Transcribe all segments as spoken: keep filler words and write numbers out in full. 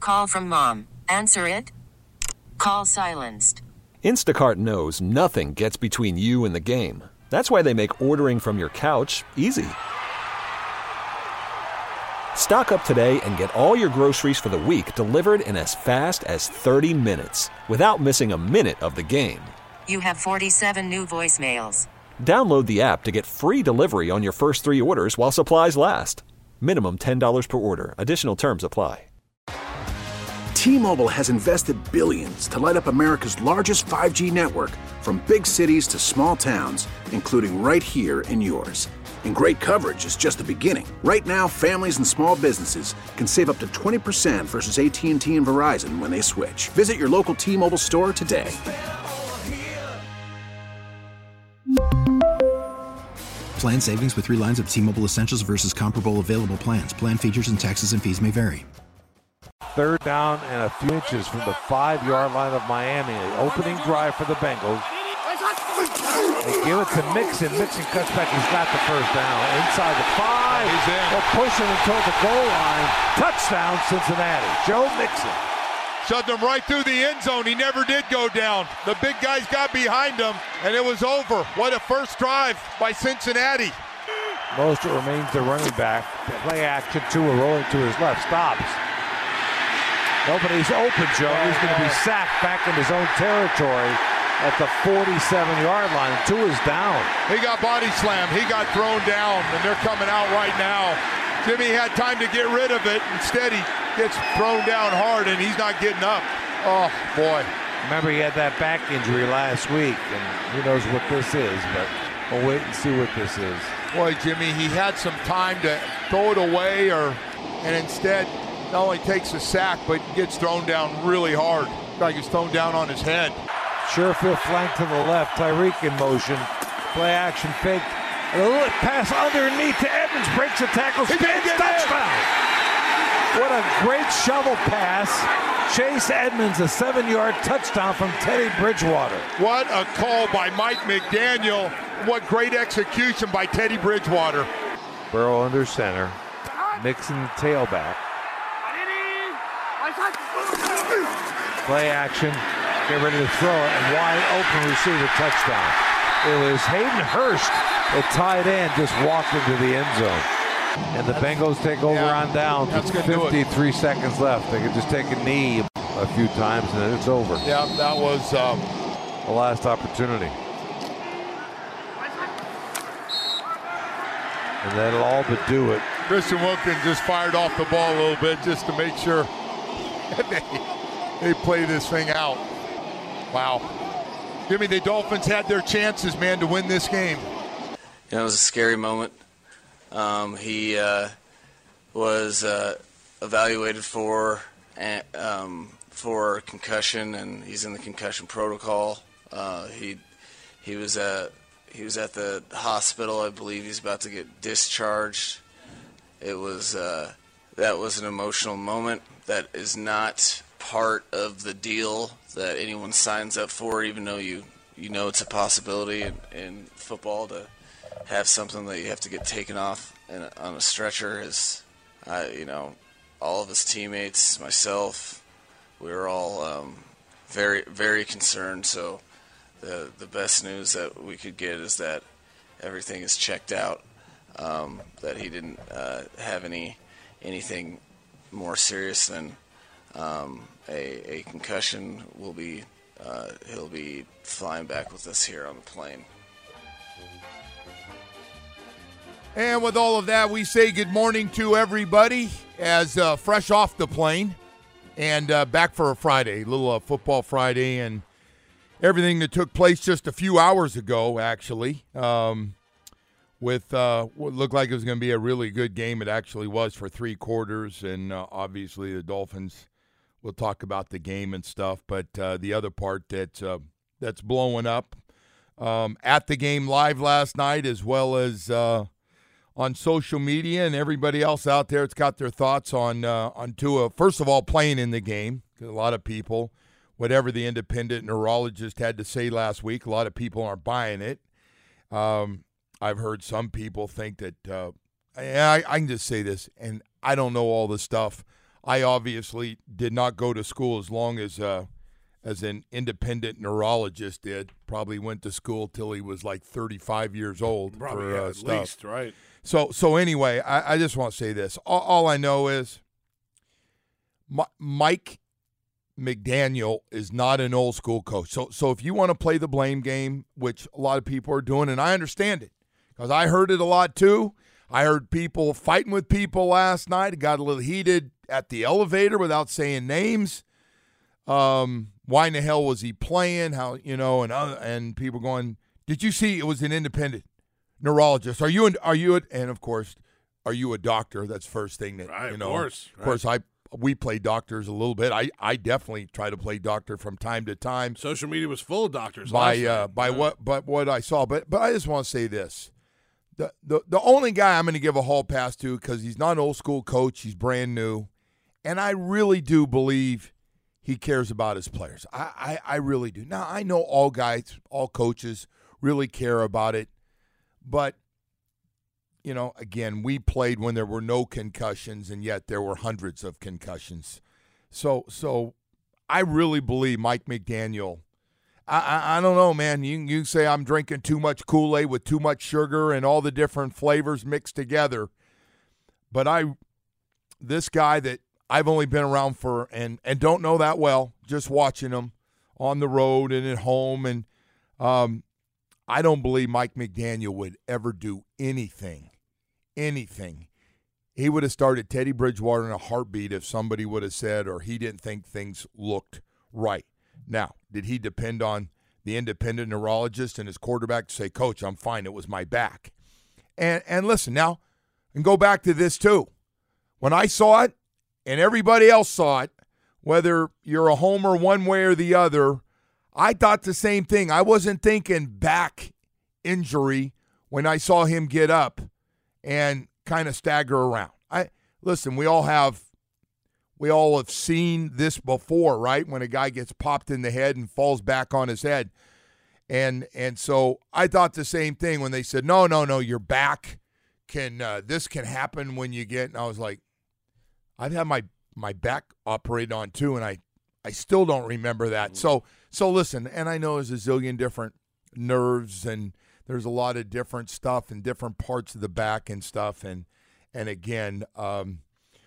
Call from mom. Answer it. Call silenced. Instacart knows nothing gets between you and the game. That's why they make ordering from your couch easy. Stock up today and get all your groceries for the week delivered in as fast as thirty minutes without missing a minute of the game. You have forty-seven new voicemails. Download the app to get free delivery on your first three orders while supplies last. Minimum ten dollars per order. Additional terms apply. T-Mobile has invested billions to light up America's largest five G network, from big cities to small towns, including right here in yours. And great coverage is just the beginning. Right now, families and small businesses can save up to twenty percent versus A T and T and Verizon when they switch. Visit your local T-Mobile store today. Plan savings with three lines of T-Mobile Essentials versus comparable available plans. Plan features and taxes and fees may vary. Third down and a few inches from the five-yard line of Miami. The opening drive for the Bengals. They give it to Mixon. Mixon cuts back. He's got the first down. Inside the five. He's in. They're pushing him toward the goal line. Touchdown, Cincinnati. Joe Mixon. Shoved him right through the end zone. He never did go down. The big guys got behind him, and it was over. What a first drive by Cincinnati. Mostert remains the running back. Play action. Tua rolling to his left. Stops. Nobody's open, Joe. He's going to be sacked back in his own territory at the forty-seven-yard line. Tua's down. He got body slammed. He got thrown down, and they're coming out right now. Jimmy had time to get rid of it. Instead, he gets thrown down hard, and he's not getting up. Oh, boy. Remember, he had that back injury last week, and who knows what this is, but we'll wait and see what this is. Boy, Jimmy, he had some time to throw it away, or and instead not only takes a sack, but gets thrown down really hard. Like he's thrown down on his head. Sherfield flank to the left. Tyreek in motion. Play action fake. A little pass underneath to Edmonds. Breaks the tackle. Spins. Touchdown. What a great shovel pass. Chase Edmonds, a seven-yard touchdown from Teddy Bridgewater. What a call by Mike McDaniel. What great execution by Teddy Bridgewater. Burrow under center. Mixon tailback. Play action. Get ready to throw it. And wide open receiver touchdown. It was Hayden Hurst, the tight end, just walked into the end zone. And the Bengals take over yeah, on down. That's gonna fifty-three seconds left. They could just take a knee a few times and then it's over. Yeah, that was um, the last opportunity. And that'll all but do it. Christian Wilkins just fired off the ball a little bit just to make sure they, they play this thing out. Wow. Jimmy, the Dolphins had their chances, man, to win this game. You know, it was a scary moment. Um, he uh, was uh, evaluated for um, for concussion, and he's in the concussion protocol. Uh, he he was at he was at the hospital. I believe he's about to get discharged. It was uh, that was an emotional moment. That is not part of the deal that anyone signs up for, even though you, you know it's a possibility in, in football to have something that you have to get taken off in a, on a stretcher. Is, uh, you know, all of his teammates, myself, we were all um, very, very concerned. So the the best news that we could get is that everything is checked out, um, that he didn't uh, have any anything more serious than um, a, a concussion. Will be uh, he'll be flying back with us here on the plane. And with all of that, we say good morning to everybody as uh, fresh off the plane and uh, back for a Friday, a little uh, football Friday, and everything that took place just a few hours ago, actually, um, with uh, what looked like it was going to be a really good game. It actually was for three quarters, and uh, obviously the Dolphins, we'll talk about the game and stuff, but uh, the other part that's, uh, that's blowing up um, at the game live last night, as well as uh, on social media, and everybody else out there that's got their thoughts on uh, on Tua. First of all, playing in the game. A lot of people, whatever the independent neurologist had to say last week, a lot of people aren't buying it. Um, I've heard some people think that uh, I, I can just say this, and I don't know all the stuff. I obviously did not go to school as long as uh, as an independent neurologist did. Probably went to school till he was like thirty-five years old. Probably, for yeah, uh, at stuff. least, right? So so anyway, I, I just want to say this. All, all I know is M- Mike McDaniel is not an old school coach. So so if you want to play the blame game, which a lot of people are doing, and I understand it because I heard it a lot too. I heard people fighting with people last night. It got a little heated at the elevator without saying names. Um, why in the hell was he playing? How, you know, and other, and people going, did you see it was an independent neurologist? Are you an, are you a, and of course, are you a doctor? That's first thing that Right, you of know. course, Of course, I we play doctors a little bit. I, I definitely try to play doctor from time to time. Social media was full of doctors. By last uh, night. by Yeah. what but what I saw. But but I just want to say this. The, the the only guy I'm going to give a hall pass to, because he's not an old school coach, he's brand new, and I really do believe he cares about his players. I, I, I really do. Now, I know all guys, all coaches really care about it, but, you know, again, we played when there were no concussions, and yet there were hundreds of concussions. So so I really believe Mike McDaniel, I, I I don't know, man. You you say I'm drinking too much Kool-Aid with too much sugar and all the different flavors mixed together. But I, this guy that I've only been around for and, and don't know that well, just watching him on the road and at home. And um, I don't believe Mike McDaniel would ever do anything, anything. He would have started Teddy Bridgewater in a heartbeat if somebody would have said, or he didn't think things looked right. Now, did he depend on the independent neurologist and his quarterback to say, Coach, I'm fine, it was my back? And and listen, now, and go back to this too. When I saw it, and everybody else saw it, whether you're a homer one way or the other, I thought the same thing. I wasn't thinking back injury when I saw him get up and kind of stagger around. I listen, we all have We all have seen this before, right? When a guy gets popped in the head and falls back on his head. And and so I thought the same thing when they said, no, no, no, your back can, uh, this can happen when you get, and I was like, I've had my, my back operated on too, and I, I still don't remember that. So, so listen, and I know there's a zillion different nerves, and there's a lot of different stuff in different parts of the back and stuff. And, and again, um,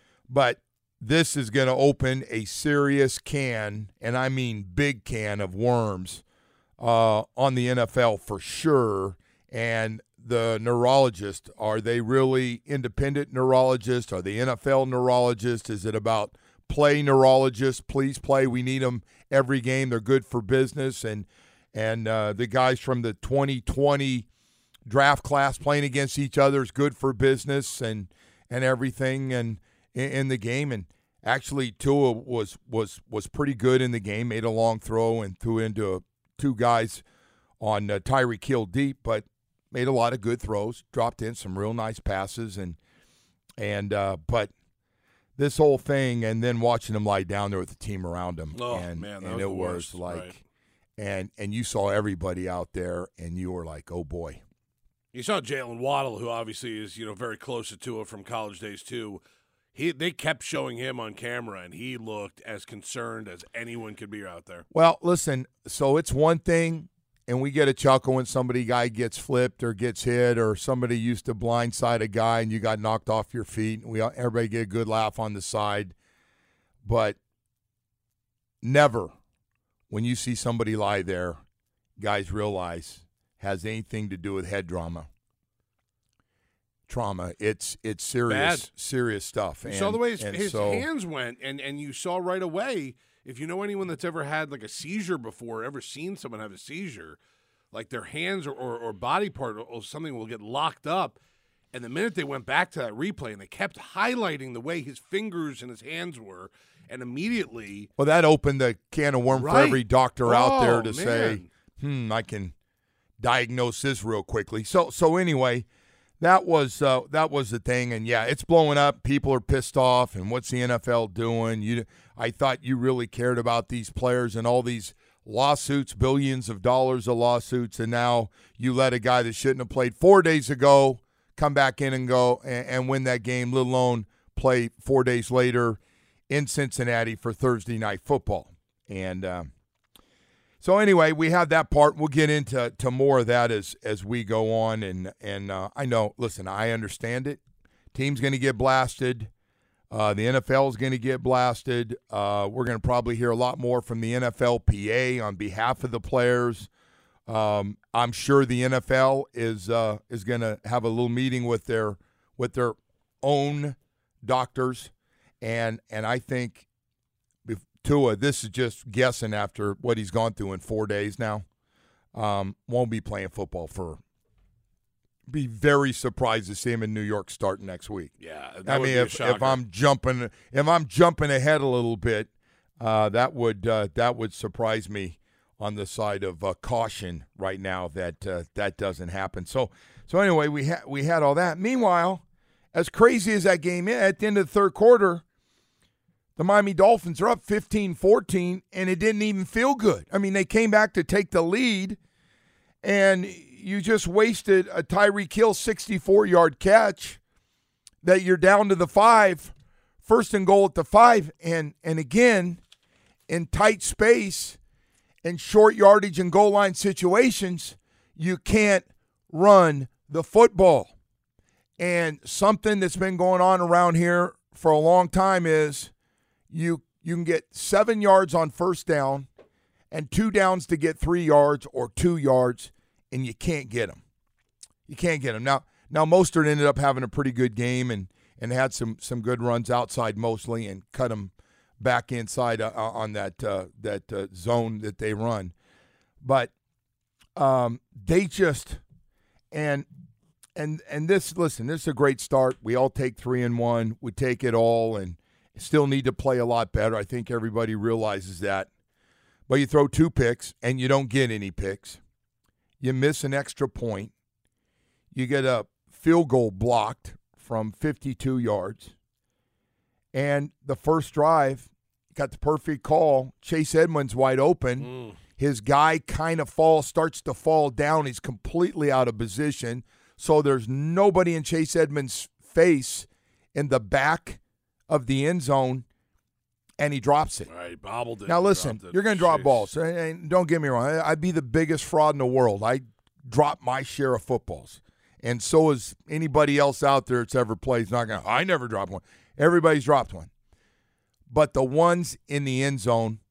but this is going to open a serious can, and I mean big can of worms uh, on the N F L for sure. And the neurologist, are they really independent neurologists? Are they N F L neurologists? Is it about play neurologists? Please play. We need them every game. They're good for business. And and uh, the guys from the twenty twenty draft class playing against each other is good for business and and everything. And in, in the game, and actually Tua was was was pretty good in the game. Made a long throw and threw into a, two guys on uh, Tyreek Hill deep, but made a lot of good throws. Dropped in some real nice passes, and and uh, but this whole thing, and then watching him lie down there with the team around him, oh and man, that and was it the was worst. like, Right. and and you saw everybody out there, and you were like, oh boy. You saw Jalen Waddle, who obviously is, you know, very close to Tua from college days too. He they kept showing him on camera, and he looked as concerned as anyone could be out there. Well, listen, so it's one thing, and we get a chuckle when somebody guy gets flipped or gets hit, or somebody used to blindside a guy and you got knocked off your feet. And we all, everybody get a good laugh on the side, but never, when you see somebody lie there, guys realize has anything to do with head trauma. Trauma. It's it's serious, Bad. serious stuff. You and, saw the way his, and his so, hands went, and, and you saw right away, if you know anyone that's ever had like a seizure before, ever seen someone have a seizure, like their hands or, or, or body part or, or something will get locked up. And the minute they went back to that replay and they kept highlighting the way his fingers and his hands were, and immediately. Well, that opened a can of worm Right. for every doctor out there Oh, to man. say, hmm, I can diagnose this real quickly. So so anyway, that was uh, that was the thing, and yeah, it's blowing up. People are pissed off, and what's the N F L doing? You, I thought you really cared about these players and all these lawsuits, billions of dollars of lawsuits, and now you let a guy that shouldn't have played four days ago come back in and go and, and win that game, let alone play four days later in Cincinnati for Thursday Night Football. And um, so anyway, we have that part. We'll get into to more of that as as we go on. And, and uh, I know, listen, I understand it. Team's going to get blasted. Uh, the N F L is going to get blasted. Uh, we're going to probably hear a lot more from the N F L P A on behalf of the players. Um, I'm sure the N F L is uh, is going to have a little meeting with their with their own doctors, and and I think Tua, this is just guessing after what he's gone through in four days now, um, won't be playing football for. Be very surprised to see him in New York starting next week. Yeah, that I would mean, be a if shocker. if I'm jumping if I'm jumping ahead a little bit, uh, that would uh, that would surprise me on the side of uh, caution right now that uh, that doesn't happen. So so anyway, we had we had all that. Meanwhile, as crazy as that game is, at the end of the third quarter, the Miami Dolphins are up fifteen fourteen, and it didn't even feel good. I mean, they came back to take the lead, and you just wasted a Tyreek Hill sixty-four-yard catch that you're down to the five, first and goal at the five, and and again, in tight space and short yardage and goal line situations, you can't run the football. And something that's been going on around here for a long time is you you can get seven yards on first down and two downs to get three yards or two yards, and you can't get them. You can't get them. Now, now Mostert ended up having a pretty good game and, and had some some good runs outside mostly and cut them back inside uh, on that uh, that uh, zone that they run. But um, they just and and and this listen, this is a great start. We all take three and one. We take it all and still need to play a lot better. I think everybody realizes that. But you throw two picks and you don't get any picks. You miss an extra point. You get a field goal blocked from fifty-two yards. And the first drive, got the perfect call. Chase Edmonds wide open. Mm. His guy kind of falls, starts to fall down. He's completely out of position. So there's nobody in Chase Edmonds' face in the back of the end zone, and he drops it. All right, bobbled it. Now, listen, you're going to drop balls. And don't get me wrong. I'd be the biggest fraud in the world. I drop my share of footballs. And so is anybody else out there that's ever played. Is not going to, I never dropped one. Everybody's dropped one. But the ones in the end zone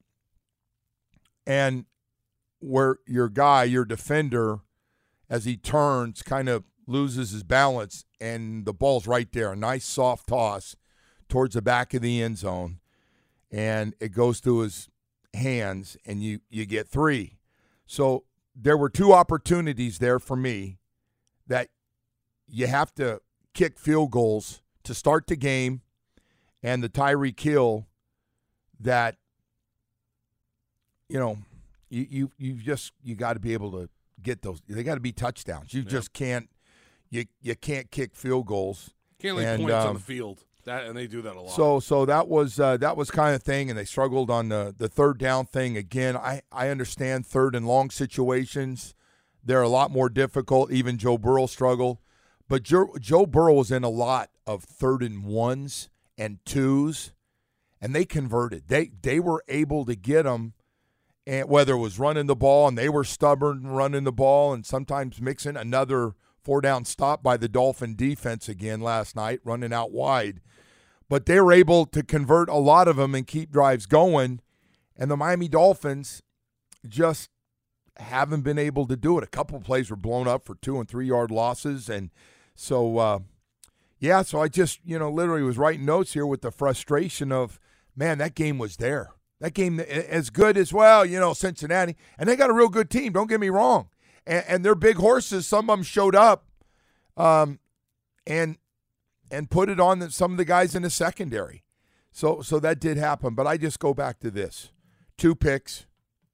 and where your guy, your defender, as he turns, kind of loses his balance, and the ball's right there. A nice soft toss towards the back of the end zone. And it goes through his hands, and you, you get three. So there were two opportunities there for me that you have to kick field goals to start the game, and the Tyreek Hill that, you know, you you you just you got to be able to get those. They got to be touchdowns. You yeah. just can't you you can't kick field goals. Can't leave and, points um, on the field. That and they do that a lot. So so that was uh, that was kind of thing, and they struggled on the, the third down thing again. I, I understand third and long situations, they're a lot more difficult. Even Joe Burrow struggled, but Joe, Joe Burrow was in a lot of third and ones and twos, and they converted. They they were able to get them, and whether it was running the ball, and they were stubborn running the ball, and sometimes mixing another four down stop by the Dolphin defense again last night, running out wide. But they were able to convert a lot of them and keep drives going. And the Miami Dolphins just haven't been able to do it. A couple of plays were blown up for two and three yard losses. And so, uh, yeah, so I just, you know, literally was writing notes here with the frustration of, man, that game was there. That game as good as, well, you know, Cincinnati. And they got a real good team, don't get me wrong. And, and they're big horses. Some of them showed up. Um, and and put it on the, some of the guys in the secondary. So so that did happen. But I just go back to this. Two picks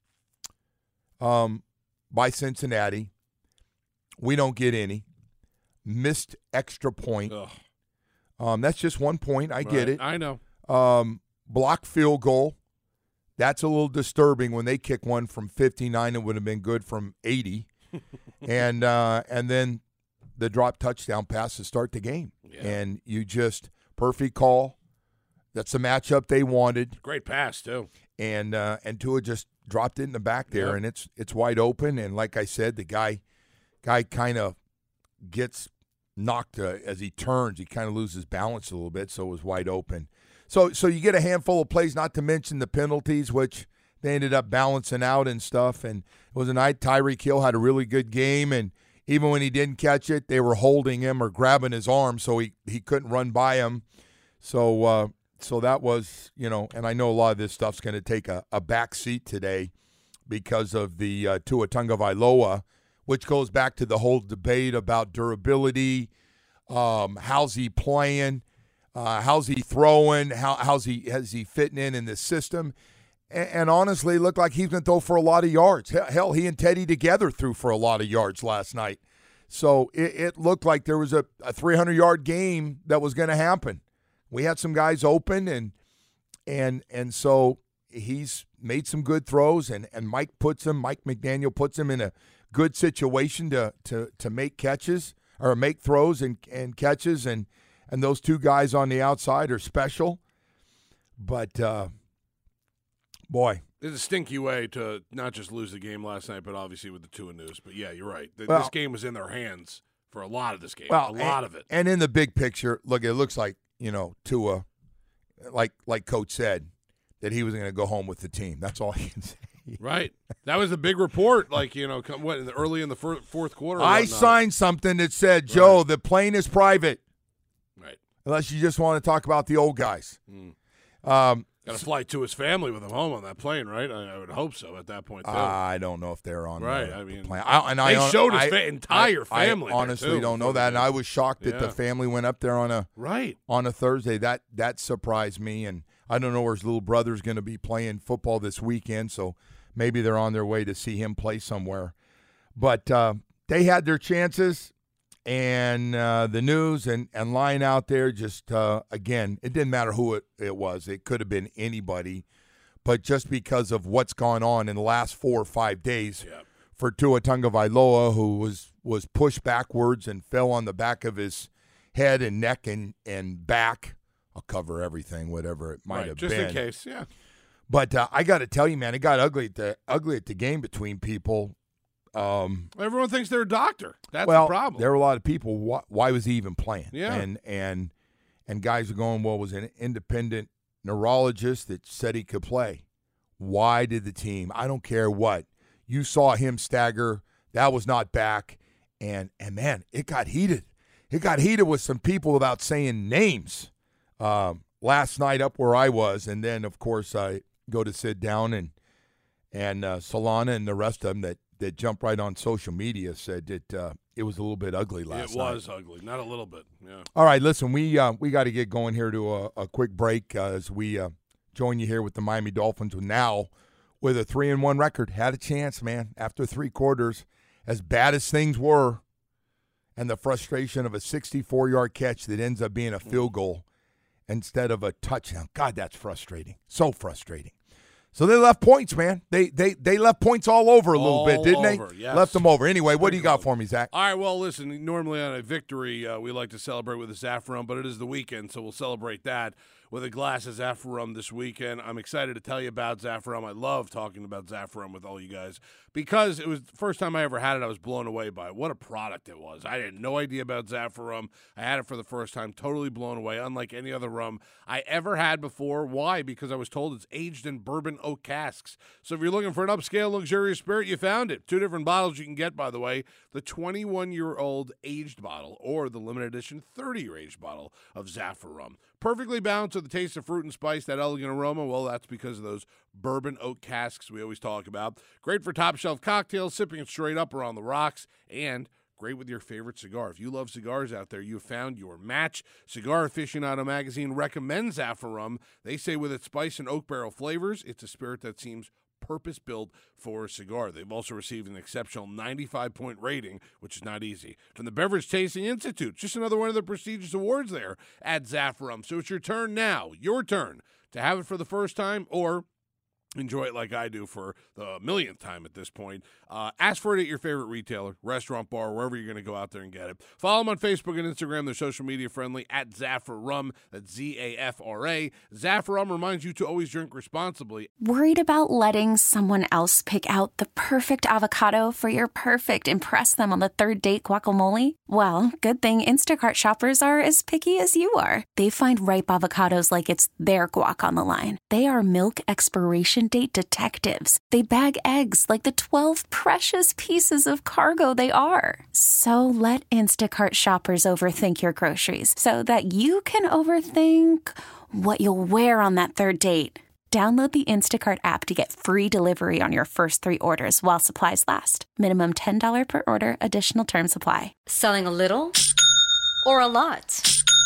um, by Cincinnati. We don't get any. Missed extra point. Um, that's just one point. I right. get it. I know. Um, block field goal. That's a little disturbing when they kick one from fifty-nine. It would have been good from eighty. and uh, and then the drop touchdown pass to start the game. Yeah. And you just, perfect call. That's the matchup they wanted. Great pass, too. And uh, and Tua just dropped it in the back there, Yep. and it's it's wide open. And like I said, the guy guy kind of gets knocked uh, as he turns. He kind of loses balance a little bit, so it was wide open. So so you get a handful of plays, not to mention the penalties, which they ended up balancing out and stuff. And it was a night Tyreek Hill had a really good game, and even when he didn't catch it, they were holding him or grabbing his arm so he, he couldn't run by him. So uh, so that was, you know, and I know a lot of this stuff's going to take a, a back seat today because of the uh, Tua Tagovailoa, which goes back to the whole debate about durability, um, how's he playing, uh, how's he throwing, how how's he has he fitting in in the system. And, and honestly, it looked like he's going to throw for a lot of yards. Hell, he and Teddy together threw for a lot of yards last night. So it, it looked like there was a, a three hundred-yard game that was going to happen. We had some guys open, and and and so he's made some good throws, and, and Mike puts him, Mike McDaniel puts him in a good situation to to to make catches or make throws and, and catches, and and those two guys on the outside are special. But uh, boy, There's a stinky way to not just lose the game last night, but obviously with the Tua news. But yeah, you're right. Th- well, this game was in their hands for a lot of this game. Well, a lot and, of it. And in the big picture, look, it looks like, you know, Tua, like like Coach said, that he was going to go home with the team. That's all I can say. Right. That was a big report, like, you know, come, what, in the, early in the fir- fourth quarter. I whatnot. signed something that said, Joe, Right. the plane is private. Right. Unless you just want to talk about the old guys. Mm. Um, Got to fly to his family with him home on that plane, right? I, I would hope so at that point, too. I don't know if they're on Right, the, I the mean, plane. I, and they I, showed his I, fa- entire I, family I there, honestly too, don't know before that, the and I game. was shocked that Yeah. the family went up there on a right on a Thursday. That that surprised me, and I don't know where his little brother's going to be playing football this weekend, so maybe they're on their way to see him play somewhere. But uh, they had their chances, and uh, the news and, and line out there just, uh, again, it didn't matter who it, it was. It could have been anybody. But just because of what's gone on in the last four or five days Yep. for Tua Tagovailoa, who was, was pushed backwards and fell on the back of his head and neck and, and back. I'll cover everything, whatever it might right. have Just been. in case, yeah. But uh, I got to tell you, man, it got ugly at the ugly at the game between people. Um, Everyone thinks they're a doctor. That's well, the problem. there were a lot of people. Why, why was he even playing? Yeah. And and and guys are going, well, it was an independent neurologist that said he could play. Why did the team? I don't care what. You saw him stagger. That was not back. And and man, it got heated. It got heated with some people without saying names. Um, last night up where I was, and then of course I go to sit down, and and uh, Solana and the rest of them that, that jumped right on social media said that uh, it was a little bit ugly last it night. was ugly. Not a little bit, yeah. All right, listen, we uh, we got to get going here to a, a quick break uh, as we uh, join you here with the Miami Dolphins now with a three and one record. Had a chance, man, after three quarters, as bad as things were, and the frustration of a sixty-four-yard catch that ends up being a field goal instead of a touchdown. God, that's frustrating. So frustrating. So they left points, man. They they they left points all over a little All bit, didn't over, they? yes. Left them over. Anyway, what do you got for me, Zach? All right, well, listen, normally on a victory, uh, we like to celebrate with a Zaffaron, but it is the weekend, so we'll celebrate that with a glass of Zaffaron this weekend. I'm excited to tell you about Zaffaron. I love talking about Zaffaron with all you guys because it was the first time I ever had it. I was blown away by it. What a product it was. I had no idea about Zaffaron. I had it for the first time, totally blown away, unlike any other rum I ever had before. Why? Because I was told it's aged in bourbon oak casks. So if you're looking for an upscale, luxurious spirit, you found it. Two different bottles you can get, by the way, the twenty-one-year-old aged bottle or the limited edition thirty-year aged bottle of Zaffaron. Perfectly balanced with the taste of fruit and spice, that elegant aroma. Well, that's because of those bourbon oak casks we always talk about. Great for top shelf cocktails, sipping it straight up or on the rocks, and great with your favorite cigar. If you love cigars out there, you found your match. Cigar Aficionado magazine recommends Zaffaron. They say with its spice and oak barrel flavors, it's a spirit that seems purpose-built for a cigar. They've also received an exceptional ninety-five point rating, which is not easy, from the Beverage Tasting Institute. Just another one of the prestigious awards there at Zaffaron. So it's your turn now, your turn, to have it for the first time or enjoy it like I do for the millionth time at this point. Uh, ask for it at your favorite retailer, restaurant, bar, wherever you're going to go out there and get it. Follow them on Facebook and Instagram. They're social media friendly at Zafra Rum. That's Z A F R A. Zafra Rum reminds you to always drink responsibly. Worried about letting someone else pick out the perfect avocado for your perfect impress them on the third date guacamole? Well, good thing Instacart shoppers are as picky as you are. They find ripe avocados like it's their guac on the line. They are milk expiration date detectives. They bag eggs like the twelve precious pieces of cargo they are. So let Instacart shoppers overthink your groceries so that you can overthink what you'll wear on that third date. Download the Instacart app to get free delivery on your first three orders while supplies last. Minimum ten dollars per order. Additional terms apply. Selling a little or a lot?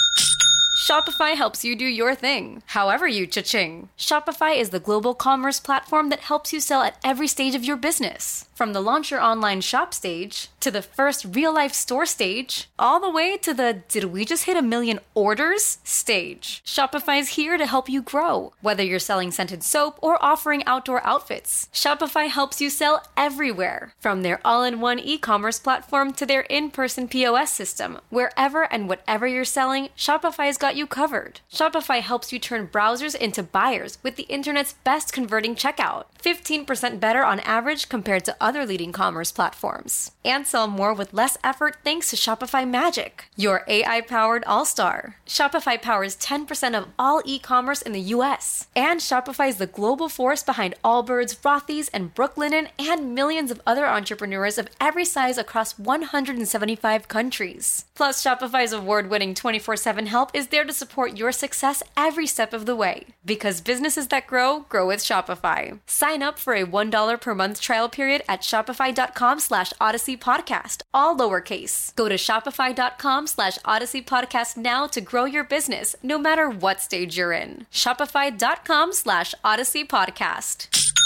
Shopify helps you do your thing, however you cha-ching. Shopify is the global commerce platform that helps you sell at every stage of your business. From the launch your online shop stage, to the first real-life store stage, all the way to the did we just hit a million orders stage. Shopify's here to help you grow. Whether you're selling scented soap or offering outdoor outfits, Shopify helps you sell everywhere. From their all-in-one e-commerce platform to their in-person P O S system, wherever and whatever you're selling, Shopify's got you covered. Shopify helps you turn browsers into buyers with the internet's best converting checkout. fifteen percent better on average compared to other leading commerce platforms. And sell more with less effort thanks to Shopify Magic, your A I-powered all-star. Shopify powers ten percent of all e-commerce in the U S. And Shopify is the global force behind Allbirds, Rothy's, and Brooklinen, and millions of other entrepreneurs of every size across one hundred seventy-five countries. Plus, Shopify's award-winning twenty-four seven help is there to support your success every step of the way. Because businesses that grow, grow with Shopify. Sign up for a one dollar per month trial period at shopify.com slash Odyssey Podcast, all lowercase. Go to shopify.com slash Odyssey Podcast now to grow your business, no matter what stage you're in. Shopify.com slash Odyssey Podcast.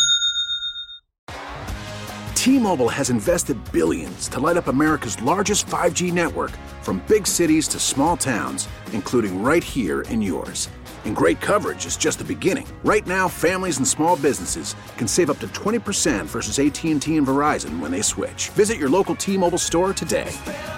T-Mobile has invested billions to light up America's largest five G network, from big cities to small towns, including right here in yours. And great coverage is just the beginning. Right now, families and small businesses can save up to twenty percent versus A T and T and Verizon when they switch. Visit your local T-Mobile store today.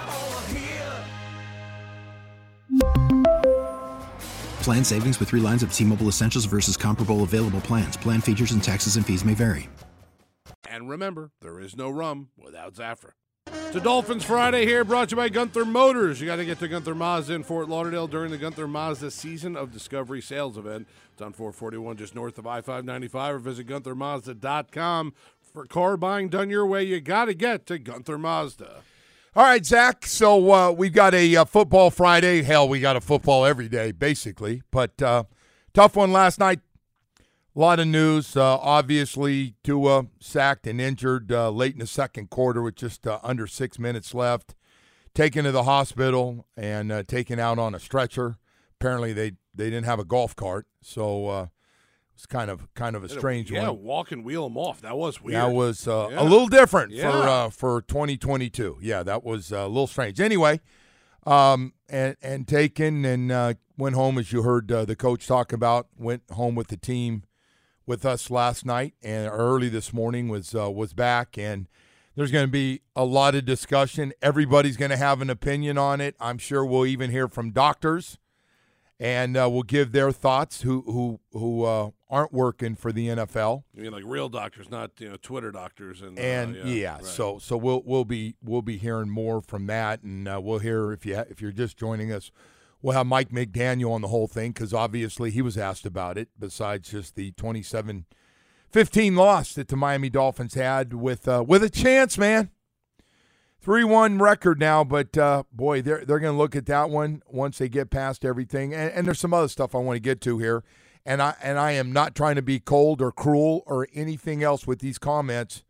Plan savings with three lines of T-Mobile Essentials versus comparable available plans. Plan features and taxes and fees may vary. And remember, there is no rum without Zafra. It's a Dolphins Friday here, brought to you by Gunther Motors. You got to get to Gunther Mazda in Fort Lauderdale during the Gunther Mazda Season of Discovery sales event. It's on four forty-one just north of I five ninety-five, or visit gunther mazda dot com. For car buying done your way, you got to get to Gunther Mazda. All right, Zach, so uh, we've got a uh, football Friday. Hell, we got a football every day, basically. But uh, tough one last night. A lot of news. Uh, obviously, Tua sacked and injured uh, late in the second quarter with just uh, under six minutes left. Taken to the hospital and uh, taken out on a stretcher. Apparently, they, they didn't have a golf cart, so uh, it's kind of kind of a strange yeah, one. Yeah, walk and wheel them off. That was weird. That was uh, yeah. a little different yeah. for uh, for twenty twenty-two. Yeah, that was uh, a little strange. Anyway, um, and and taken and uh, went home, as you heard uh, the coach talk about. Went home with the team with us last night, and early this morning was uh, was back, and there's going to be a lot of discussion. Everybody's going to have an opinion on it. I'm sure we'll even hear from doctors, and uh, we'll give their thoughts who who who uh, aren't working for the N F L. You mean like real doctors, not you know Twitter doctors, and and uh, yeah, yeah right. so so we'll we'll be we'll be hearing more from that, and uh, we'll hear if you ha- if you're just joining us. We'll have Mike McDaniel on the whole thing because obviously he was asked about it, besides just the twenty-seven fifteen loss that the Miami Dolphins had with uh, with a chance, man. three one record now, but, uh, boy, they're, they're going to look at that one once they get past everything. And, and there's some other stuff I want to get to here. And I, and I am not trying to be cold or cruel or anything else with these comments,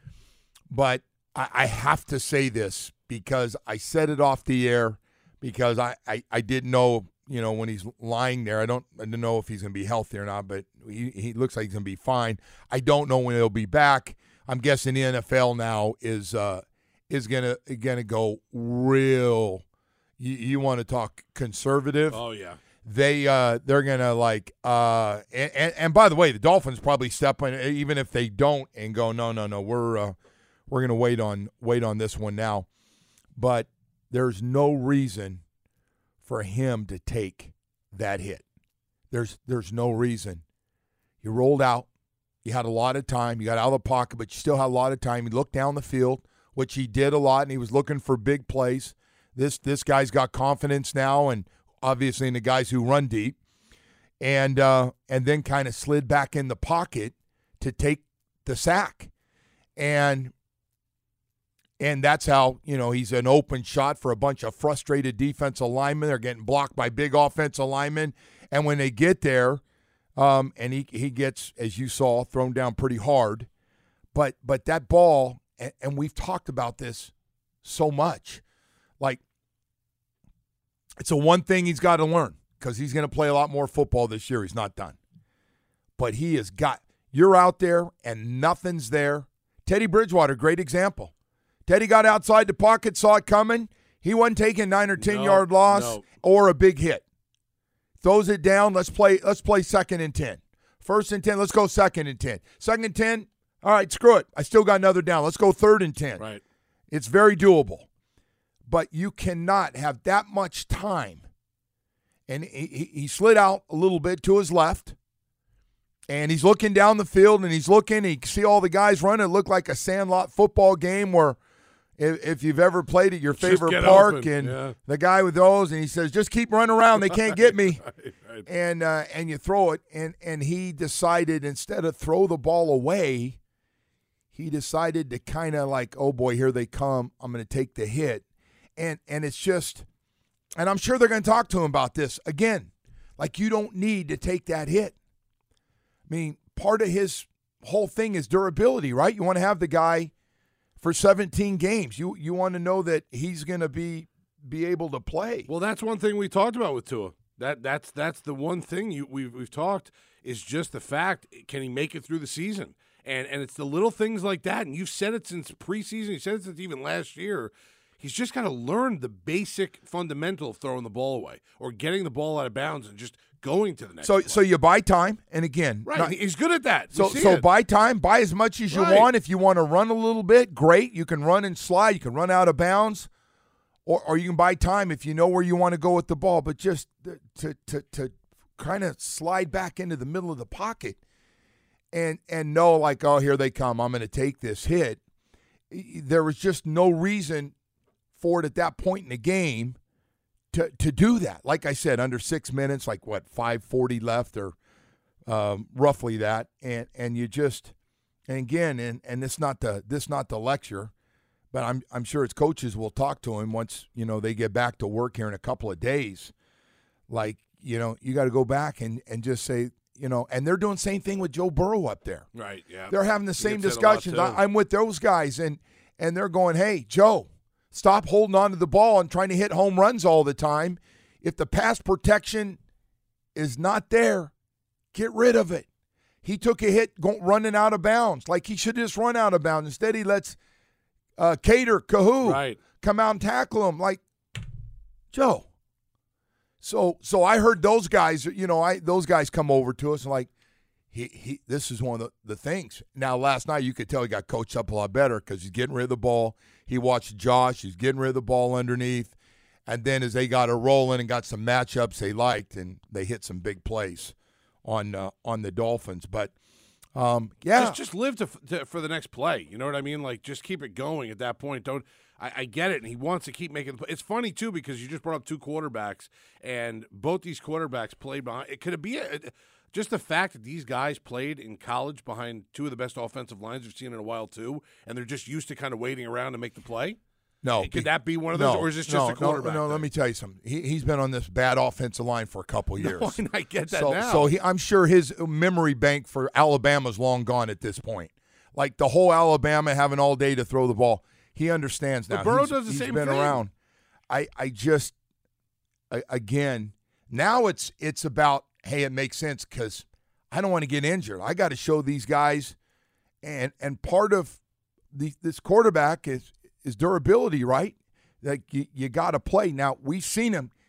but I, I have to say this because I said it off the air. Because I, I, I didn't know, you know, when he's lying there, I don't I don't know if he's going to be healthy or not, but he, he looks like he's going to be fine. I don't know when he'll be back. I'm guessing the N F L now is uh, is going to gonna go real, you, you want to talk conservative? Oh, yeah. they uh, they're gonna like uh, and, and, and by the way, the Dolphins probably step in even if they don't and go no no no we're uh, we're gonna wait on wait on this one now, but there's no reason for him to take that hit. There's there's no reason. You rolled out. You had a lot of time. You got out of the pocket, but you still had a lot of time. You looked down the field, which he did a lot, and he was looking for big plays. This this guy's got confidence now, and obviously in the guys who run deep, and uh, and then kind of slid back in the pocket to take the sack, and and that's how, you know, he's an open shot for a bunch of frustrated defensive linemen. They're getting blocked by big offensive linemen, and when they get there, um, and he he gets, as you saw, thrown down pretty hard, but but that ball, and, and we've talked about this so much, like. It's a one thing he's got to learn because he's going to play a lot more football this year. He's not done. But he has got – you're out there and nothing's there. Teddy Bridgewater, great example. Teddy got outside the pocket, saw it coming. He wasn't taking nine or ten-yard no, loss no. or a big hit. Throws it down. Let's play Let's play second and ten. First and ten, let's go second and ten. Second and ten, all right, screw it. I still got another down. Let's go third and ten. Right. It's very doable. But you cannot have that much time. And he, he slid out a little bit to his left, and he's looking down the field, and he's looking, and you can see all the guys running. It looked like a sandlot football game where if, if you've ever played at your favorite park open. and yeah. the guy with those, and he says, just keep running around. They can't get me. right, right. And uh, and you throw it, and, and he decided instead of throw the ball away, he decided to kind of like, oh, boy, here they come. I'm going to take the hit. And and it's just, and I'm sure they're going to talk to him about this. Again, like you don't need to take that hit. I mean, part of his whole thing is durability, right? You want to have the guy for seventeen games. You you want to know that he's going to be be able to play. Well, that's one thing we talked about with Tua. That that's that's the one thing you we've we've talked is just the fact, can he make it through the season? And and it's the little things like that. And you've said it since preseason. You said it since even last year. He's just got to learn the basic fundamental of throwing the ball away or getting the ball out of bounds and just going to the next So play. so you buy time, and again. Right, not, he's good at that. So so it. buy time, buy as much as you right. want. If you want to run a little bit, great. You can run and slide. You can run out of bounds. Or or you can buy time if you know where you want to go with the ball. But just to to to kind of slide back into the middle of the pocket and and know like, oh, here they come. I'm going to take this hit. There was just no reason for it at that point in the game to to do that. Like I said, under six minutes, like what, five forty left or um, roughly that. And and you just, and again, and, and this not the this not the lecture, but I'm I'm sure his coaches will talk to him once, you know, they get back to work here in a couple of days. Like, you know, you got to go back and, and just say, you know, and they're doing the same thing with Joe Burrow up there. Right, yeah. They're having the same discussions. I, I'm with those guys, and and they're going, hey, Joe, stop holding on to the ball and trying to hit home runs all the time. If the pass protection is not there, get rid of it. He took a hit go, running out of bounds. Like he should just run out of bounds. Instead, he lets uh, Cater, Kahoo, right. come out and tackle him. Like, Joe. So so I heard those guys, you know, I those guys come over to us and like, he he. This is one of the, the things. Now, last night you could tell he got coached up a lot better because he's getting rid of the ball. He watched Josh. He's getting rid of the ball underneath. And then as they got it rolling and got some matchups they liked, and they hit some big plays on uh, on the Dolphins. But, um, yeah. Just, just live to, to, for the next play. You know what I mean? Like, just keep it going at that point. Don't I, I get it, and he wants to keep making – it's funny, too, because you just brought up two quarterbacks, and both these quarterbacks played behind – it could it be a, – just the fact that these guys played in college behind two of the best offensive lines we've seen in a while, too, and they're just used to kind of waiting around to make the play? No. Could that be one of those, no, or is this just no, a quarterback? No, no, let me tell you something. He, he's been on this bad offensive line for a couple years. No, and I get that so, now. So he, I'm sure his memory bank for Alabama's long gone at this point. Like the whole Alabama having all day to throw the ball. He understands now. But Burrow he's, does the he's same been thing. around. I, I just, I, again, now it's it's about, hey, it makes sense because I don't want to get injured. I got to show these guys, and and part of the, this quarterback is is durability, right? Like you, you got to play. Now we've seen him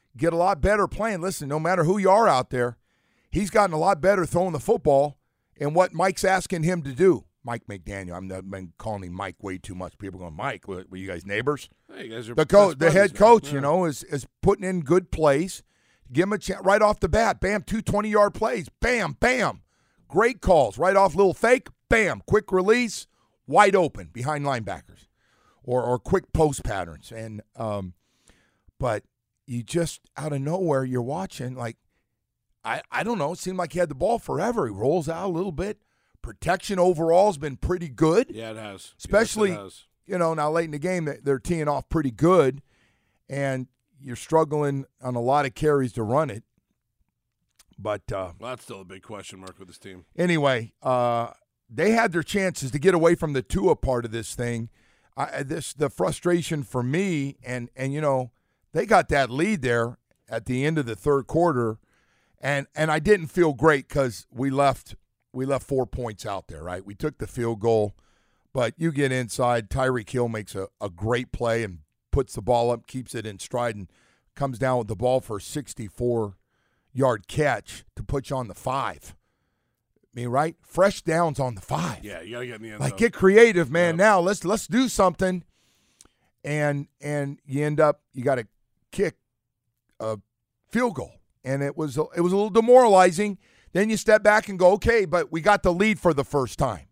get a lot better playing. Listen, no matter who you are out there, he's gotten a lot better throwing the football and what Mike's asking him to do. Mike McDaniel. I'm I've been calling him Mike way too much. People going, Mike, were you guys neighbors? Hey, you guys are the coach, the head coach, yeah. you know, is is putting in good plays. Give him a chance right off the bat. Bam, two twenty-yard plays. Bam, bam. Great calls. Right off, little fake. Bam, quick release. Wide open behind linebackers. Or or quick post patterns. And um, but you just, out of nowhere, you're watching, like, I, I don't know, it seemed like he had the ball forever. He rolls out a little bit. Protection overall has been pretty good. Yeah, it has. Especially, yes, it has. you know, now late in the game, they're teeing off pretty good, and you're struggling on a lot of carries to run it. But uh, well, that's still a big question mark with this team. Anyway, uh, they had their chances to get away from the Tua part of this thing. I, this the frustration for me, and and you know, they got that lead there at the end of the third quarter, and and I didn't feel great because we left. We left four points out there, right? We took the field goal, but you get inside. Tyreek Hill makes a, a great play and puts the ball up, keeps it in stride, and comes down with the ball for a sixty-four-yard catch to put you on the five. I mean, right? Fresh downs on the five. Yeah, you got to get in the end Like, zone. get creative, man. Yep. Now let's let's do something. And and you end up, you got to kick a field goal. And it was, it was a little demoralizing. Then you step back and go, okay, but we got the lead for the first time.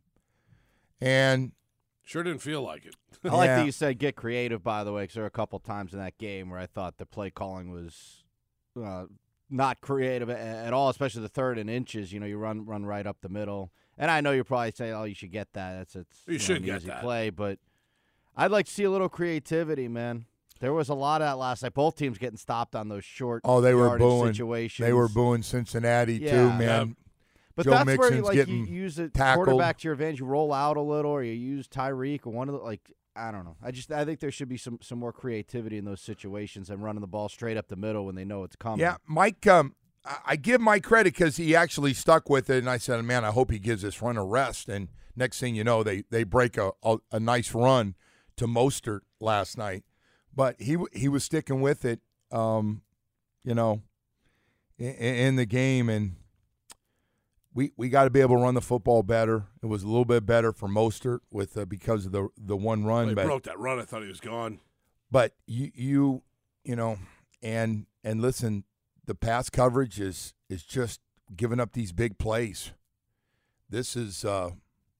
And sure didn't feel like it. I like Yeah. that you said get creative, by the way, because there were a couple times in that game where I thought the play calling was uh, not creative a- at all, especially the third and inches. You know, you run run right up the middle. And I know you're probably saying, oh, you should get that. That's it's You know, should an get easy that. play. But I'd like to see a little creativity, man. There was a lot of that last night. Both teams getting stopped on those short oh, they were yardage booing. situations. They were booing Cincinnati Yeah. too, man. Yep. But Joe that's Mixon's where you, like, you getting use a tackled. quarterback to your advantage. You roll out a little, or you use Tyreek, or one of the like. I don't know. I just I think there should be some some more creativity in those situations and running the ball straight up the middle when they know it's coming. Yeah, Mike. Um, I I give Mike credit because he actually stuck with it, and I said, "Man, I hope he gives this run a rest." And next thing you know, they they break a a, a nice run to Mostert last night, but he he was sticking with it. Um, you know, in, in the game, and we we got to be able to run the football better. It was a little bit better for Mostert with uh, because of the the one run. Well, he but broke that run. I thought he was gone. But you you you know, and and listen, the pass coverage is is just giving up these big plays. This is uh,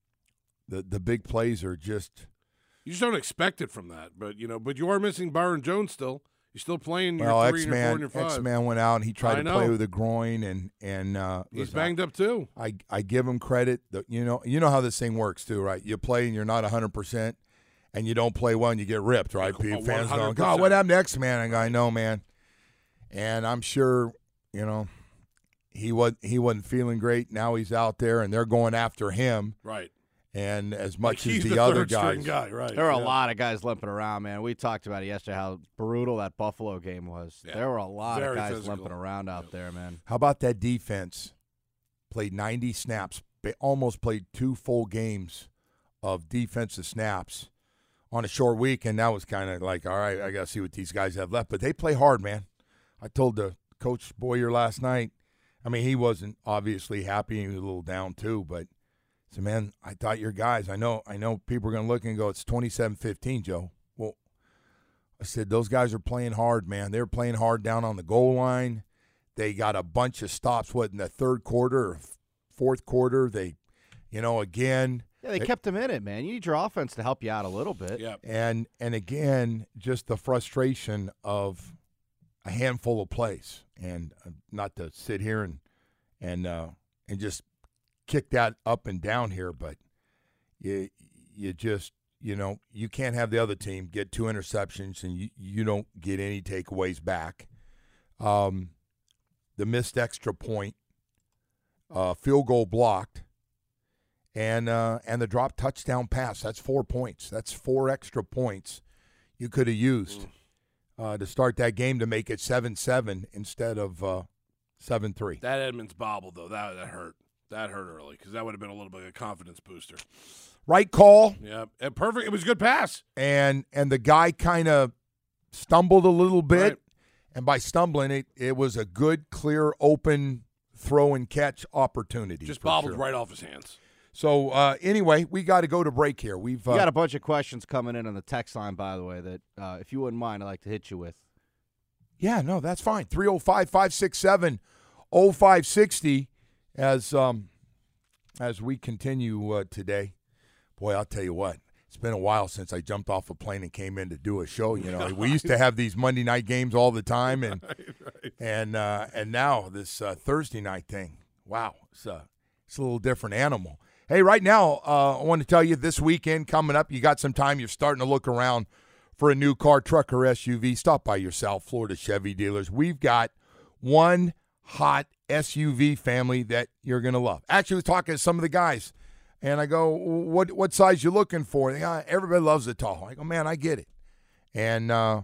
the the big plays are just. You just don't expect it from that, but you know, but you are missing Byron Jones still. You're still playing your Well, three, and your four, X-Man and your five. X-Man went out and he tried I to play know. with a groin and and uh, He's listen, banged up too. I I give him credit. That you know you know how this thing works too, right? You play and you're not one hundred percent, and you don't play well and you get ripped, right? Oh, People fans going, one hundred percent. God, what happened to X-Man? I go, I know, man. And I'm sure you know he was he wasn't feeling great. Now he's out there and they're going after him, Right. and as Like much he's as the, the other third string guys. guy, right? There were a Yeah. lot of guys limping around, man. We talked about it yesterday how brutal that Buffalo game was. Yeah. There were a lot Very of guys physical. limping around out Yeah. there, man. How about that defense? Played ninety snaps, ba- almost played two full games of defensive snaps on a short week, and that was kind of like, all right, I got to see what these guys have left. But they play hard, man. I told the coach Boyer last night, I mean, he wasn't obviously happy. He was a little down too, but I said, man, I thought your guys, I know I know people are going to look and go, it's twenty-seven fifteen, Joe. Well, I said, those guys are playing hard, man. They're playing hard down on the goal line. They got a bunch of stops, what, in the third quarter or f- fourth quarter. They, you know, again. Yeah, they kept him in it, man. You need your offense to help you out a little bit. Yeah. And, and again, just the frustration of a handful of plays. And uh, not to sit here and and uh, and just kick that up and down here, but you you just, you know, you can't have the other team get two interceptions and you, you don't get any takeaways back. Um, the missed extra point, uh, field goal blocked, and uh, and the drop touchdown pass. That's four points. That's four extra points you could have used uh, to start that game to make it seven seven instead of uh, seven three. That Edmonds bobble, though, that, that hurt. That hurt early because that would have been a little bit of a confidence booster. Right call. Yeah, and perfect. It was a good pass. And and the guy kind of stumbled a little bit, Right. And by stumbling, it, it was a good, clear, open throw and catch opportunity. Just bobbled sure. right off his hands. So, uh, anyway, we got to go to break here. We've uh, we got a bunch of questions coming in on the text line, by the way, that uh, if you wouldn't mind, I'd like to hit you with. Yeah, no, that's fine. three oh five, five six seven, oh five six oh as, um, as we continue uh, today. Boy, I'll tell you what. It's been a while since I jumped off a plane and came in to do a show. You know, we used to have these Monday night games all the time, and right, right. and uh, and now this uh, Thursday night thing. Wow, it's a it's a little different animal. Hey, right now uh, I want to tell you this weekend coming up. You got some time. You're starting to look around for a new car, truck, or S U V. Stop by your South Florida Chevy dealers. We've got one hot S U V family that you're going to love. Actually, I was talking to some of the guys. And I go, what what size you looking for? They go, everybody loves the Tahoe. I go, man, I get it. And uh,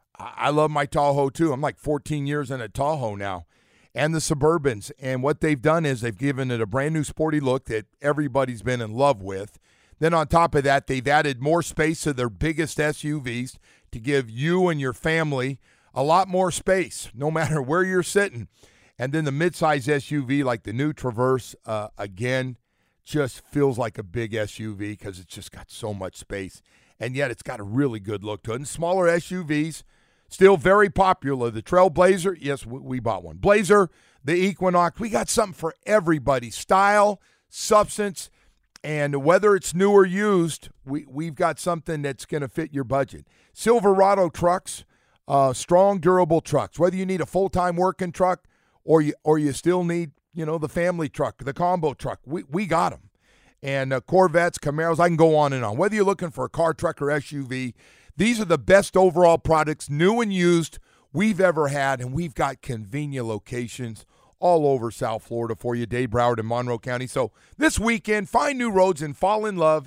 I love my Tahoe, too. I'm like fourteen years in a Tahoe now. And the Suburbans. And what they've done is they've given it a brand new sporty look that everybody's been in love with. Then on top of that, they've added more space to their biggest S U Vs to give you and your family a lot more space, no matter where you're sitting. And then the midsize S U V like the new Traverse, uh, again, just feels like a big S U V because it's just got so much space. And yet it's got a really good look to it. And smaller S U Vs, still very popular. The Trailblazer, yes, we, we bought one. Blazer, the Equinox, we got something for everybody. Style, substance, and whether it's new or used, we, we've got something that's going to fit your budget. Silverado trucks, uh, strong, durable trucks. Whether you need a full-time working truck or you or you still need, you know, the family truck, the combo truck, we we got them. And uh, Corvettes, Camaros, I can go on and on. Whether you're looking for a car, truck, or S U V, these are the best overall products, new and used, we've ever had, and we've got convenient locations all over South Florida for you, Dade, Broward, and Monroe County. So this weekend, find new roads and fall in love.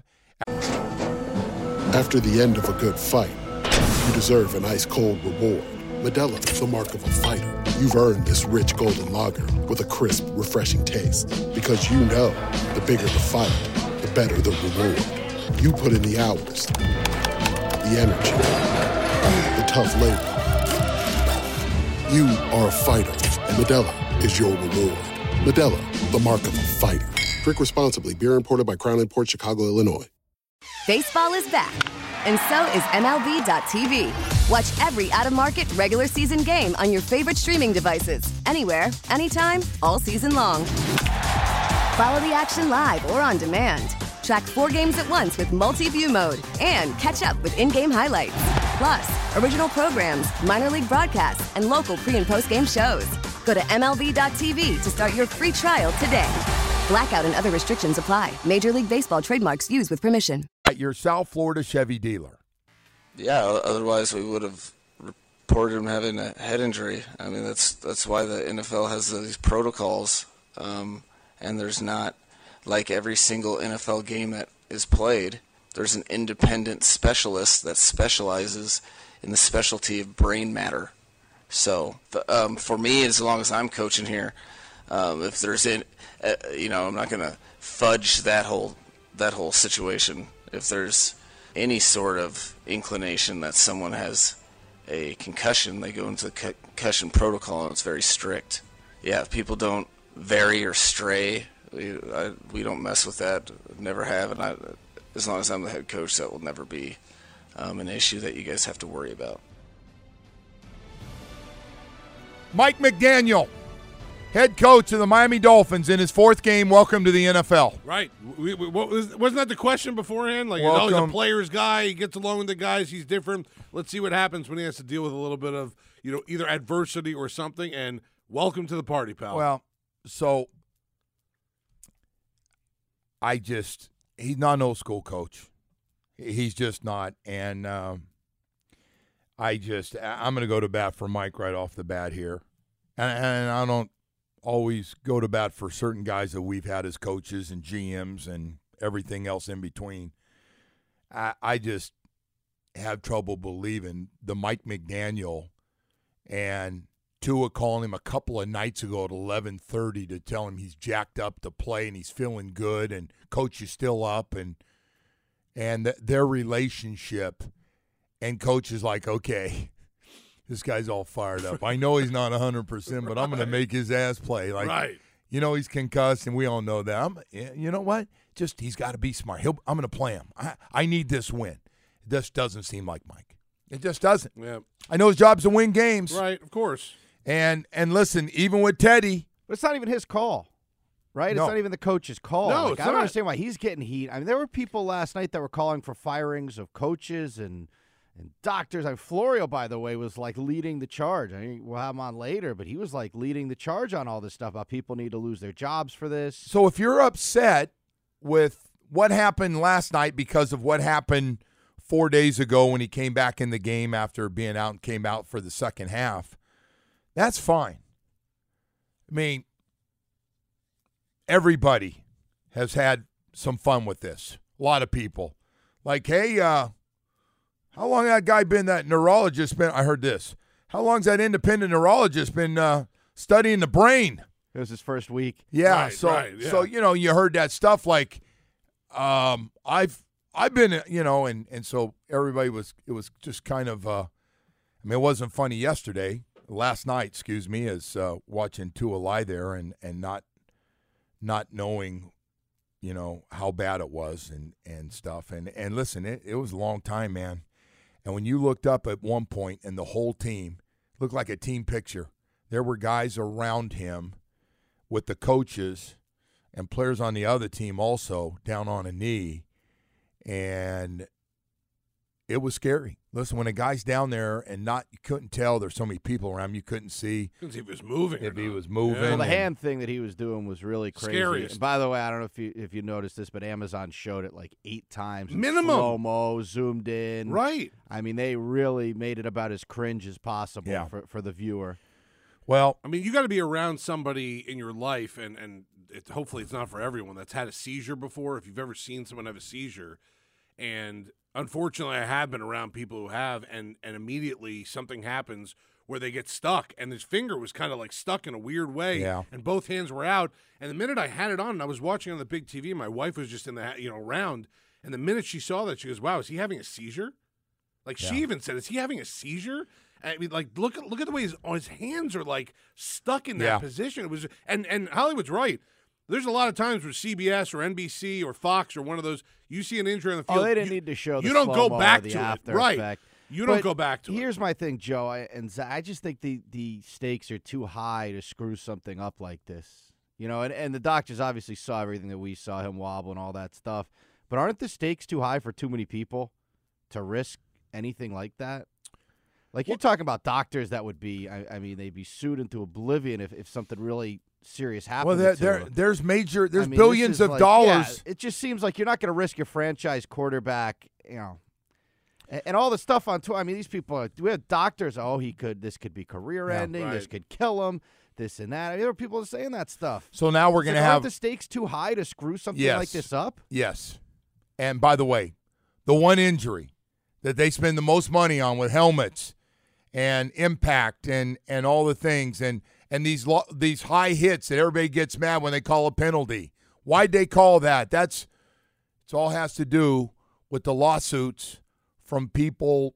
After the end of a good fight, you deserve an ice-cold reward. Modelo is the mark of a fighter. You've earned this rich golden lager with a crisp, refreshing taste. Because you know, the bigger the fight, the better the reward. You put in the hours, the energy, the tough labor. You are a fighter, and Modelo is your reward. Modelo, the mark of a fighter. Drink responsibly. Beer imported by Crown Imports, Chicago, Illinois. Baseball is back, and so is M L B dot T V. Watch every out-of-market, regular season game on your favorite streaming devices. Anywhere, anytime, all season long. Follow the action live or on demand. Track four games at once with multi-view mode and catch up with in-game highlights. Plus, original programs, minor league broadcasts, and local pre- and post-game shows. Go to M L B dot T V to start your free trial today. Blackout and other restrictions apply. Major League Baseball trademarks used with permission. At your South Florida Chevy dealer. Yeah, otherwise we would have reported him having a head injury. I mean, that's that's why the N F L has these protocols, um, and there's not, like every single N F L game that is played, there's an independent specialist that specializes in the specialty of brain matter. So um, for me, as long as I'm coaching here, um, if there's in, uh, you know, I'm not going to fudge that whole that whole situation. If there's any sort of inclination that someone has a concussion, they go into the concussion protocol, and it's very strict. Yeah, if people don't vary or stray, we, I, we don't mess with that. Never have, and I, as long as I'm the head coach, that will never be um, an issue that you guys have to worry about. Mike McDaniel, head coach of the Miami Dolphins, in his fourth game. Welcome to the N F L. Right. We, we, what was, wasn't that the question beforehand? Like, Welcome. oh, he's a player's guy. He gets along with the guys. He's different. Let's see what happens when he has to deal with a little bit of, you know, either adversity or something. And welcome to the party, pal. Well, so I just – he's not an old school coach. He's just not. And um, I just – I'm going to go to bat for Mike right off the bat here. And, and I don't – always go to bat for certain guys that we've had as coaches and G Ms and everything else in between. I, I just have trouble believing the Mike McDaniel and Tua calling him a couple of nights ago at eleven thirty to tell him he's jacked up to play and he's feeling good and coach is still up, and and th- their relationship, and coach is like, okay, this guy's all fired up. I know he's not one hundred percent, but I'm going to make his ass play. Like, right. You know he's concussed, and we all know that. I'm, you know what? Just he's got to be smart. He'll, I'm going to play him. I, I need this win. It just doesn't seem like Mike. It just doesn't. Yeah. I know his job's to win games. Right, of course. And and listen, even with Teddy. But it's not even his call, right? No. It's not even the coach's call. No, like, it's I don't not. understand why he's getting heat. I mean, there were people last night that were calling for firings of coaches and and doctors. I mean, Florio, by the way, was like leading the charge. I mean, we'll have him on later, but he was like leading the charge on all this stuff about people need to lose their jobs for this. So if you're upset with what happened last night because of what happened four days ago when he came back in the game after being out and came out for the second half, that's fine. I mean, everybody has had some fun with this. A lot of people. Like, hey, uh, how long that guy been, that neurologist been, I heard this. How long's that independent neurologist been uh, studying the brain? It was his first week. Yeah, Right, so right, yeah. so you know, you heard that stuff like um, I've I've been, you know, and, and so everybody was, it was just kind of, uh, I mean, it wasn't funny yesterday, last night, excuse me, as uh, watching Tua lie there and, and not not knowing, you know, how bad it was and, and stuff. And, and listen, it, it was a long time, man. And when you looked up at one point and the whole team looked like a team picture, there were guys around him with the coaches and players on the other team also down on a knee. And it was scary. Listen, when a guy's down there and not, you couldn't tell there's so many people around him, you couldn't see. Couldn't see if he was moving. If or he not. was moving. Yeah. Well, the and- hand thing that he was doing was really crazy. Scariest. And by the way, I don't know if you if you noticed this, but Amazon showed it like eight times. in Minimum. Slow-mo, zoomed in. Right. I mean, they really made it about as cringe as possible Yeah. for, for the viewer. Well, I mean, you got to be around somebody in your life, and, and it, hopefully it's not for everyone, that's had a seizure before. If you've ever seen someone have a seizure, and unfortunately I have been around people who have, and, and immediately something happens where they get stuck, and his finger was kind of like stuck in a weird way, Yeah. and both hands were out. And the minute I had it on, and I was watching on the big T V, my wife was just in the, you know, around, and the minute she saw that, she goes, wow, is he having a seizure? Like, she Yeah. even said, is he having a seizure? I mean, like, look at look at the way his, his hands are like stuck in that Yeah. position. It was, and and Hollywood's right. There's a lot of times where C B S or N B C or Fox or one of those, you see an injury on the field. Oh, they didn't you, need to show the You don't go slow-mo or back the to after it, right? effect. You don't But go back to it. Here's my thing, Joe, I, and Zach, I just think the, the stakes are too high to screw something up like this. You know, and, and the doctors obviously saw everything that we saw, him wobble and all that stuff. But aren't the stakes too high for too many people to risk anything like that? Like, you're talking about doctors that would be, I, I mean, they'd be sued into oblivion if, if something really serious happened. well, there, to there, them. there's major, there's I mean, billions this is of like- dollars. yeah, it just seems like you're not going to risk your franchise quarterback, you know, and, and all the stuff on tour. I mean, these people are, we have doctors. Oh, he could, this could be career Yeah, ending. This right. could kill him. This and that. I mean, there are people saying that stuff. So now we're It's going like, to aren't have the stakes too high to screw something Yes. like this up? Yes. And by the way, the one injury that they spend the most money on with helmets and impact and, and all the things and and these lo- these high hits that everybody gets mad when they call a penalty. Why'd they call that? That's it all has to do with the lawsuits from people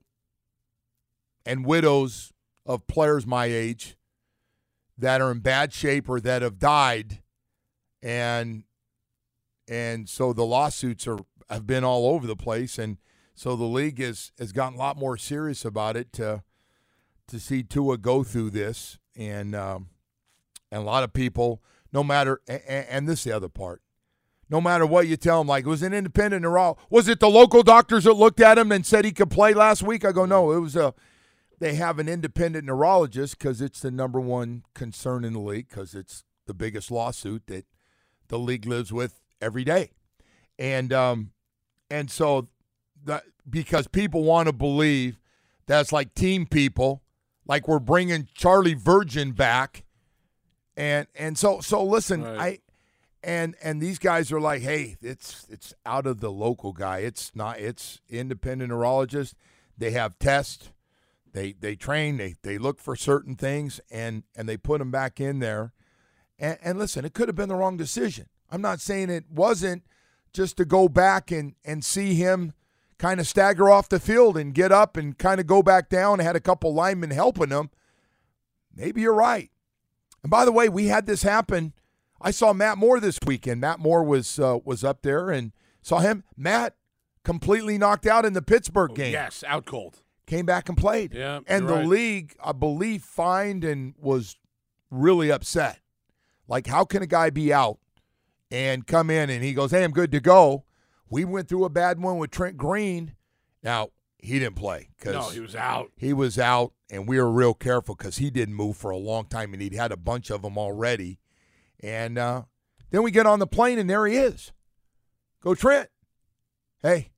and widows of players my age that are in bad shape or that have died, and and so the lawsuits are have been all over the place, and so the league has has gotten a lot more serious about it to to see Tua go through this, and um, and a lot of people, no matter, and, and this is the other part, no matter what you tell them, like it was an independent neuro, was it the local doctors that looked at him and said he could play last week? I go, no, it was a. They have an independent neurologist because it's the number one concern in the league because it's the biggest lawsuit that the league lives with every day, and um, and so that because people want to believe that's like team people, like we're bringing Charlie Virgin back, and and so so listen, Right. I. And and these guys are like, hey, it's it's out of the local guy. It's not. It's independent neurologist. They have tests. They they train. They they look for certain things, and and they put him back in there. And, and listen, it could have been the wrong decision. I'm not saying it wasn't, just to go back and and see him kind of stagger off the field and get up and kind of go back down. Had a couple linemen helping him. Maybe you're right. And by the way, we had this happen. I saw Matt Moore this weekend. Matt Moore was uh, was up there and saw him. Matt completely knocked out in the Pittsburgh game. Oh, yes, out cold. Came back and played. Yeah, and the right. league, I believe, fined and was really upset. Like, how can a guy be out and come in and he goes, hey, I'm good to go. We went through a bad one with Trent Green. Now, he didn't play. Cause no, he was out. He was out, and we were real careful because he didn't move for a long time, and he'd had a bunch of them already. And uh, then we get on the plane, and there he is. Go, Trent. Hey.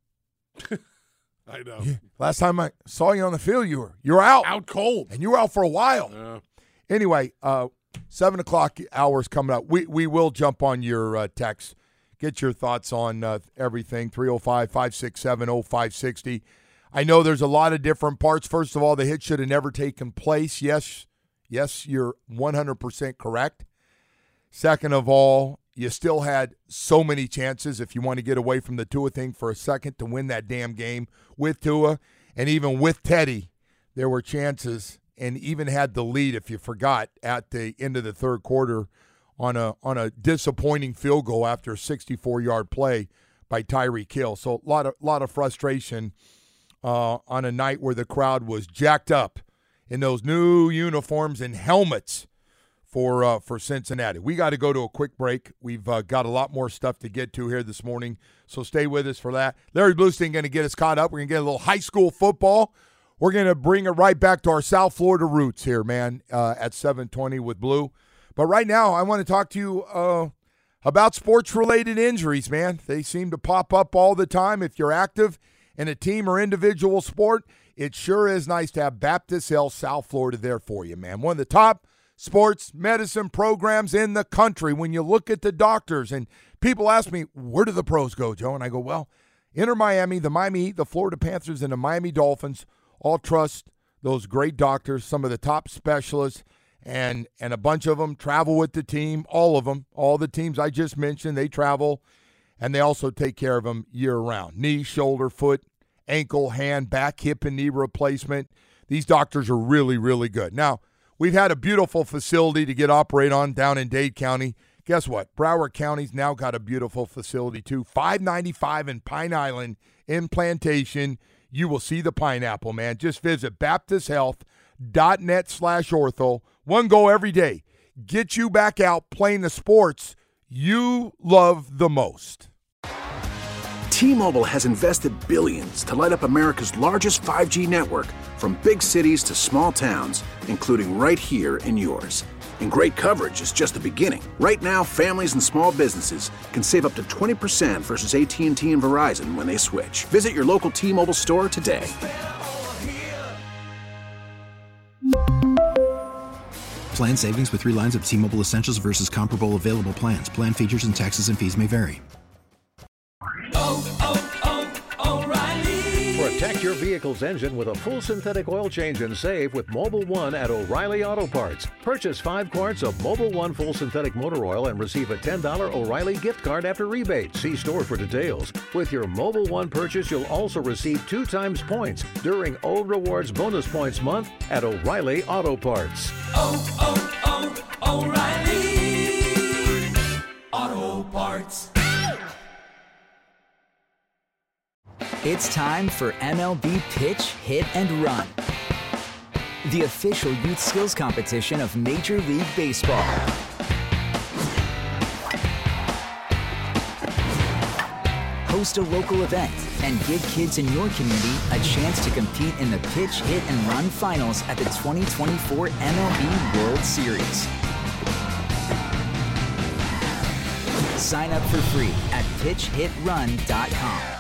I know. Yeah, last time I saw you on the field, you were you were out. Out cold. And you were out for a while. Yeah. Anyway, uh, seven o'clock hours coming up. We we will jump on your uh, text. Get your thoughts on uh, everything. three oh five, five six seven, oh five six oh. I know there's a lot of different parts. First of all, the hit should have never taken place. Yes, yes, you're one hundred percent correct. Second of all, you still had so many chances, if you want to get away from the Tua thing for a second, to win that damn game with Tua. And even with Teddy, there were chances, and even had the lead, if you forgot, at the end of the third quarter on a on a disappointing field goal after a sixty-four-yard play by Tyreek Hill. So a lot of, lot of frustration uh, on a night where the crowd was jacked up in those new uniforms and helmets for uh, for Cincinnati. We got to go to a quick break. We've uh, got a lot more stuff to get to here this morning, so stay with us for that. Larry Bluestein going to get us caught up. We're going to get a little high school football. We're going to bring it right back to our South Florida roots here, man, uh, at seven twenty with Blue. But right now, I want to talk to you uh, about sports-related injuries, man. They seem to pop up all the time. If you're active in a team or individual sport, it sure is nice to have Baptist Health South Florida there for you, man. One of the top sports medicine programs in the country. When you look at the doctors, and people ask me, where do the pros go, Joe? And I go, well, Inter Miami, the Miami Heat, the Florida Panthers, and the Miami Dolphins all trust those great doctors, some of the top specialists, and and a bunch of them travel with the team, all of them, all the teams I just mentioned, they travel, and they also take care of them year-round. Knee, shoulder, foot, ankle, hand, back, hip, and knee replacement. These doctors are really, really good. Now, we've had a beautiful facility to get operate on down in Dade County. Guess what? Broward County's now got a beautiful facility too. five ninety-five in Pine Island in Plantation. You will see the pineapple, man. Just visit baptist health dot net slash ortho. One goal every day. Get you back out playing the sports you love the most. T-Mobile has invested billions to light up America's largest five G network, from big cities to small towns, including right here in yours. And great coverage is just the beginning. Right now, families and small businesses can save up to twenty percent versus A T and T and Verizon when they switch. Visit your local T-Mobile store today. Plan savings with three lines of T-Mobile Essentials versus comparable available plans. Plan features and taxes and fees may vary. Oh, oh, oh, O'Reilly. Protect your vehicle's engine with a full synthetic oil change and save with Mobil one at O'Reilly Auto Parts. Purchase five quarts of Mobil one full synthetic motor oil and receive a ten dollars O'Reilly gift card after rebate. See store for details. With your Mobil one purchase, you'll also receive two times points during O Rewards Bonus Points Month at O'Reilly Auto Parts. Oh, oh, oh, O'Reilly Auto Parts. It's time for M L B Pitch, Hit, and Run, the official youth skills competition of Major League Baseball. Host a local event and give kids in your community a chance to compete in the Pitch, Hit, and Run finals at the twenty twenty-four M L B World Series. Sign up for free at pitch hit run dot com.